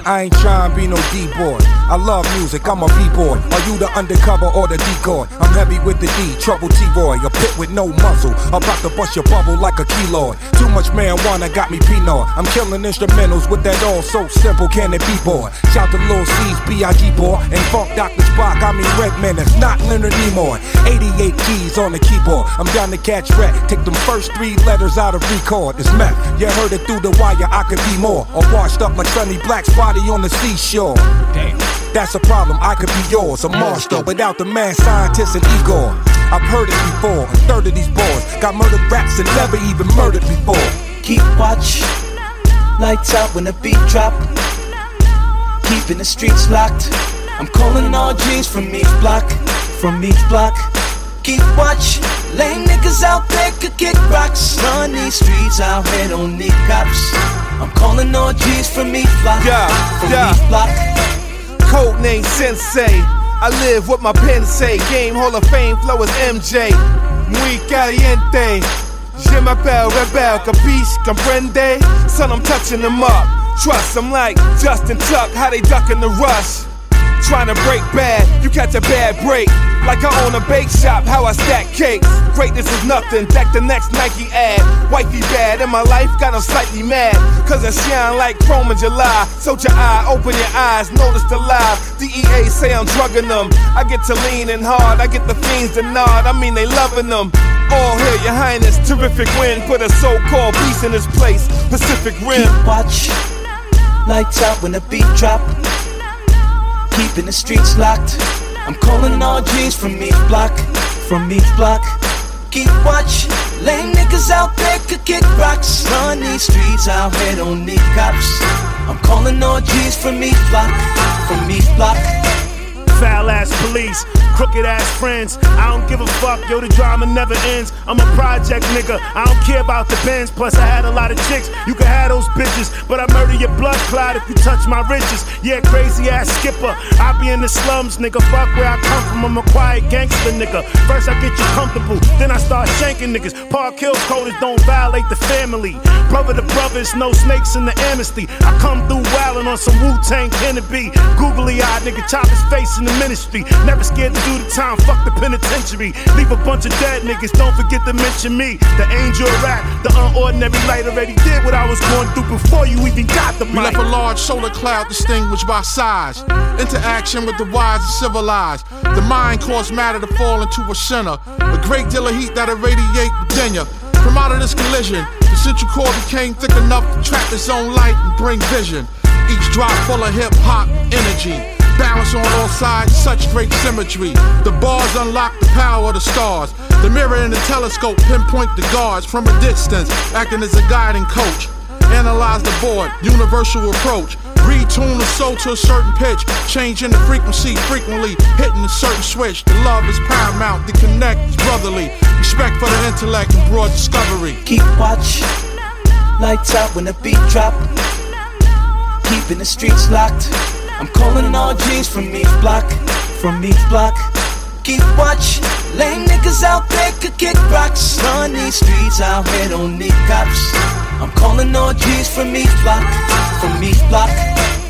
I ain't trying to be no D-boy. I love music, I'm a B-boy. Are you the undercover or the decoy? I'm heavy with the D, trouble T-boy. A pit with no muzzle, about to bust your bubble like a keloid. Too much marijuana got me Pinot. I'm killing instrumentals with that all so simple, can it be, boy? Shout to Lil C's, B.I.G. boy. And Funk Dr. Spock, I mean Redman, it's not Leonard Nimoy. 88 keys on the keyboard. I'm down to catch rat. Take them first 3 letters out of record. It's meth. You heard it through the wire, I could be more. Or washed up like Sonny Black's body on the seashore. Damn. That's a problem, I could be yours. A monster without the mad scientist and Igor. I've heard it before. A third of these boys got murdered raps and never even murdered before. Keep watch, lights out when the beat drop. Keeping the streets locked. I'm calling all G's from each block. From each block. Keep watch, lame niggas out there could kick rocks. Run these streets out here, don't need cops. I'm calling all G's from each block. From each block. Code name Sensei. I live what my pen say. Game Hall of Fame flow is MJ. Muy caliente. Je m'appelle Rebel, capiche, comprende? Son, I'm touching them up. Trust, I'm like Justin Tuck, how they ducking the rush. Trying to break bad, you catch a bad break. Like I own a bake shop, how I stack cakes. Greatness is nothing, deck the next Nike ad. Wifey bad, and my life got them slightly mad. Cause I shine like chrome in July. So your eye, open your eyes, notice the lie. DEA say I'm drugging them. I get to leaning hard, I get the fiends to nod. I mean they loving them. All here, your highness, terrific win. Put a so-called beast in this place, Pacific Rim. Keep watch, lights out when the beat drop. Keeping the streets locked. I'm calling all G's from each block. From each block. Keep watch, lame niggas out there could kick rocks. Run these streets out here, don't need cops. I'm calling all G's from each block. From each block. Foul ass police, crooked ass friends. I don't give a fuck, yo, the drama never ends. I'm a project nigga, I don't care about the Benz. Plus I had a lot of chicks, you can have those bitches, but I murder your blood clot if you touch my riches. Yeah, crazy ass skipper, I be in the slums, nigga. Fuck where I come from, I'm a quiet gangster nigga. First I get you comfortable, then I start shanking niggas. Park Hill coders don't violate the family. Brother to brothers, no snakes in the amnesty. I come through wildin' on some Wu-Tang Kennedy. Googly eyed nigga, chop his face in the ministry. Never scared to do the time, fuck the penitentiary. Leave a bunch of dead niggas, don't forget to mention me. The angel of rap, the unordinary light. Already did what I was going through before you even got the mic. We left a large solar cloud distinguished by size. Interaction with the wise and civilized. The mind caused matter to fall into a center. A great deal of heat that irradiate Virginia. From out of this collision, the central core became thick enough to trap its own light and bring vision. Each drop full of hip-hop energy. Balance on all sides, such great symmetry. The bars unlock the power of the stars. The mirror in the telescope pinpoint the guards from a distance, acting as a guiding coach. Analyze the board, universal approach. Retune the soul to a certain pitch, changing the frequency frequently, hitting a certain switch. The love is paramount, the connect is brotherly. Respect for the intellect and broad discovery. Keep watch, lights out when the beat drop. Keeping the streets locked. I'm calling all G's from each block. From each block. Keep watch, lame niggas out there could kick rocks. Run these streets out here, don't need cops. I'm calling all G's from each block. From each block.